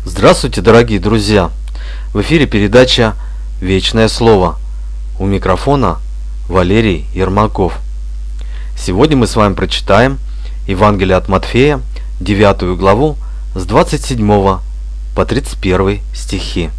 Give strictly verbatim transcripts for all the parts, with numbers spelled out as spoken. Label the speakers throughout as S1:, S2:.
S1: Здравствуйте, дорогие друзья! В эфире передача «Вечное Слово». У микрофона Валерий Ермаков. Сегодня мы с вами прочитаем Евангелие от Матфея, девятую главу, с двадцать седьмого по тридцать первый стихи.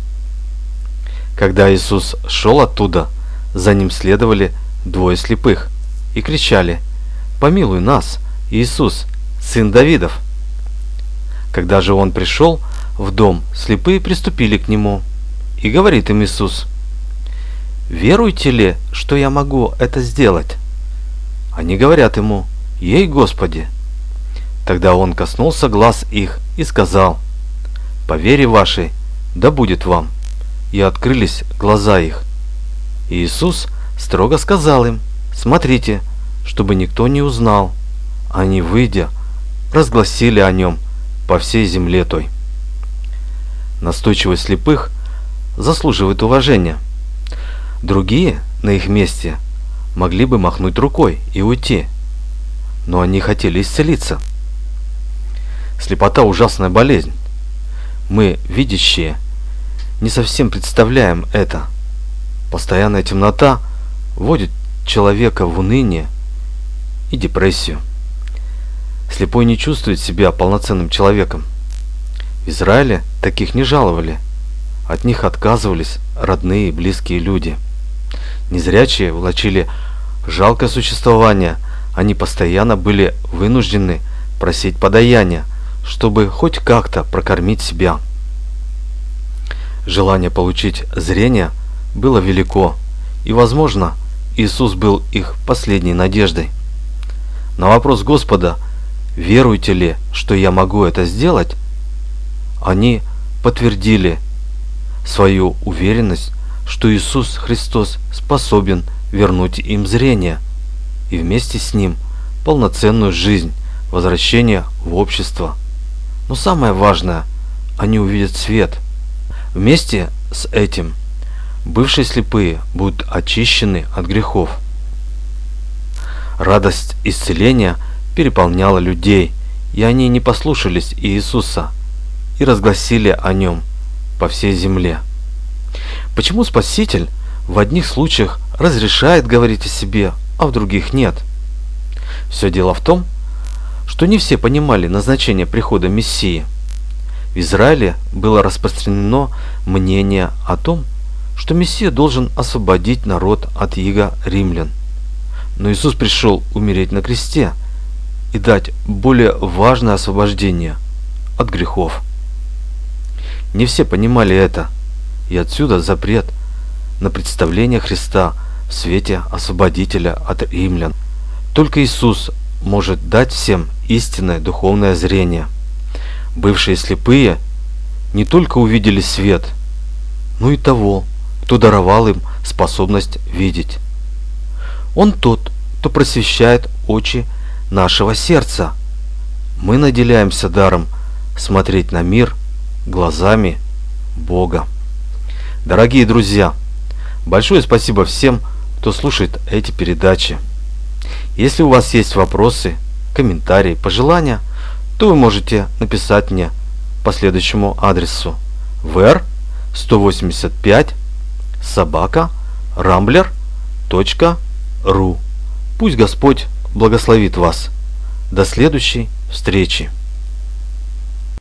S1: Когда Иисус шел оттуда, за ним следовали двое слепых и кричали: «Помилуй нас, Иисус, сын Давидов!» Когда же он пришел в дом, слепые приступили к нему, и говорит им Иисус: «Веруете ли, что я могу это сделать?» Они говорят ему: «Ей, Господи!» Тогда он коснулся глаз их и сказал: «По вере вашей да будет вам». И открылись глаза их. И Иисус строго сказал им: «Смотрите, чтобы никто не узнал». Они, выйдя, разгласили о нем по всей земле той. Настойчивость слепых заслуживает уважения. Другие на их месте могли бы махнуть рукой и уйти, но они хотели исцелиться. Слепота – ужасная болезнь. Мы, видящие, не совсем представляем это. Постоянная темнота вводит человека в уныние и депрессию. Слепой не чувствует себя полноценным человеком. В Израиле таких не жаловали. От них отказывались родные и близкие люди. Незрячие влачили жалкое существование. Они постоянно были вынуждены просить подаяния, чтобы хоть как-то прокормить себя. Желание получить зрение было велико, и, возможно, Иисус был их последней надеждой. На вопрос Господа: «Веруете ли, что я могу это сделать?», они подтвердили свою уверенность, что Иисус Христос способен вернуть им зрение и вместе с ним полноценную жизнь, возвращение в общество. Но самое важное, они увидят свет. Вместе с этим бывшие слепые будут очищены от грехов. Радость исцеления переполняла людей, и они не послушались Иисуса и разгласили о нем по всей земле. Почему Спаситель в одних случаях разрешает говорить о себе, а в других нет? Все дело в том, что не все понимали назначение прихода Мессии. В Израиле было распространено мнение о том, что Мессия должен освободить народ от ига римлян. Но Иисус пришел умереть на кресте и дать более важное освобождение от грехов. Не все понимали это, и отсюда запрет на представление Христа в свете освободителя от римлян. Только Иисус может дать всем истинное духовное зрение. Бывшие слепые не только увидели свет, но и того, кто даровал им способность видеть. Он тот, кто просвещает очи нашего сердца. Мы наделяемся даром смотреть на мир глазами Бога. Дорогие друзья, большое спасибо всем, кто слушает эти передачи. Если у вас есть вопросы, комментарии, пожелания, то вы можете написать мне по следующему адресу: вэ эр сто восемьдесят пять собака рамблер точка ру. Пусть Господь благословит вас. До следующей встречи.